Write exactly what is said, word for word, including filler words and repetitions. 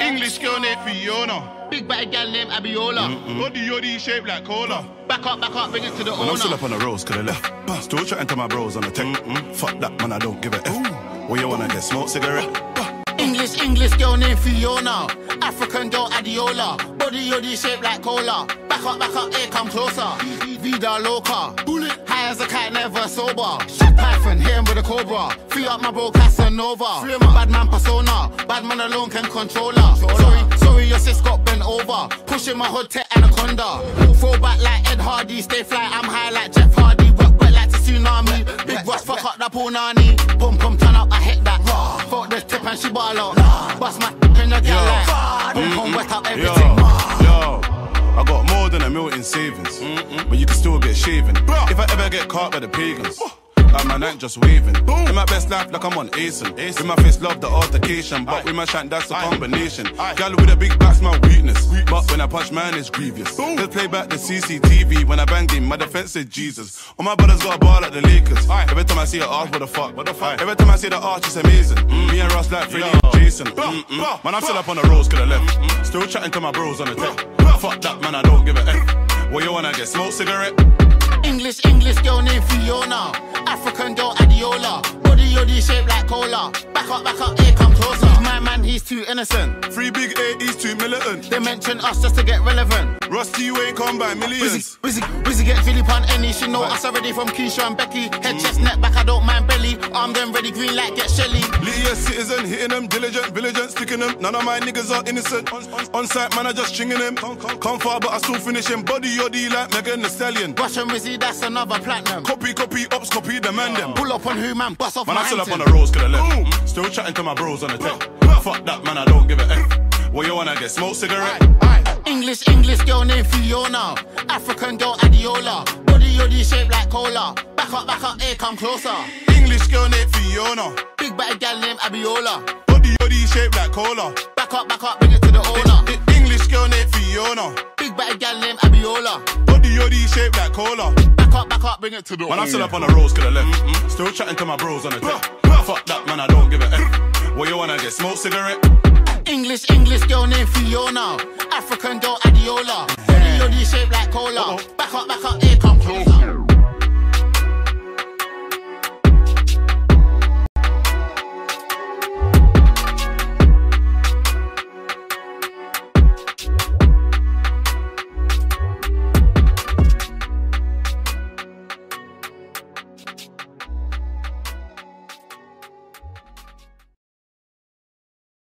English girl named Fiona. Big bad gal named Abiola. Mm-mm. Body yoddy shaped like cola. Back up, back up, bring it to the Man, owner. I'm still up on the roads, could have left. Still chatting to my bros on the tech. Mm-mm. Fuck that, man, I don't give a F. Where you wanna get smoked cigarette? English, English girl named Fiona. African girl Adiola. Body yoddy shaped like cola. Back up, back up, here come closer. Vida loca. Bullet. High as a cat, never sober. Shot Python, hit him with a cobra. Free up my bro Casanova. Bad man persona. Bad man alone can control her. Sorry, sorry, your sis got bent over. Pushing my hood to Anaconda. Throw back like Ed Hardy. Stay fly, I'm high like Jeff Hardy. Work wet like the tsunami. Big Ross, fuck up that punani. Pum pum, turn up, I hit that. Fuck the tip and she ball out. Bust my in the gal like. Pum pum, wet up everything. Yo, I got more than a mil in savings, Mm-mm. but you can still get shaven. If I ever get caught by the pagans, like my night just waving. Boom. In my best life, like I'm on Asen. With my face, love the altercation, but Aye. with my shank, that's the Aye. combination. Aye. Gal with a big back's my weakness, weakness, but when I punch, man, it's grievous. Boom. Let's play back the C C T V. When I banged him, my defense said Jesus. All my brothers got a ball like the Lakers. Aye. Every time I see her arch, what the fuck? What the fuck? Every time I see the arch, it's amazing. Mm. Me and Ross like Freddie and Jason. Mm -mm. Man, I'm still up on the roads, could have left. Mm. Still chatting to my bros on the tech. Fuck that, man, I don't give a F. Where you wanna get smoked cigarette? English, English girl named Fiona. African girl Adiola. Body yoddy shaped like cola. Back up, back up, here come closer. My man, he's too innocent. Free big A, he's too militant. They mention us just to get relevant. Rusty, you ain't come by millions. Wizzy, Wizzy get Philip on any. She know us already from Keisha and Becky. Head, chest, neck, back, I don't mind belly. Armed and ready, green light, get Shelly. Lydia citizen, hitting them, diligent, vigilant, sticking them. None of my niggas are innocent. On, on, on site, man, I just stringing them. Come, come, come far, but I still finish him. Body yoddy like Megan Thee Stallion. Russian Wizzy, that's another platinum. Copy, copy, ops, copy, demand them. Pull up on who, man, bust off man, my I'm still Hampton. up on the roads, could have left. Boom. Still chatting to my bros on the tech. Fuck that, man, I don't give a F. Where you wanna get smoked cigarette? Aye, aye. English, English girl named Fiona. African girl Adiola. Body yoddy shaped like cola. Back up, back up, here come closer. English girl named Fiona. Big bad gal named Abiola. Body yoddy shaped like cola. Back up, back up, bring it to the owner. I, I, English girl named Fiona. Big bad gal named Abiola. Body yoddy shaped like cola. Back up, back up, bring it to the owner. Man, I'm still up on the roads, could have left. Mm-mm. Still chatting to my bros on the tech. Fuck that, man, I don't give a F. Where you wanna get smoked cigarette? English, English girl named Fiona. African girl Adiola. Body yoddy shaped like cola. Uh-oh. Back up, back up, here come closer.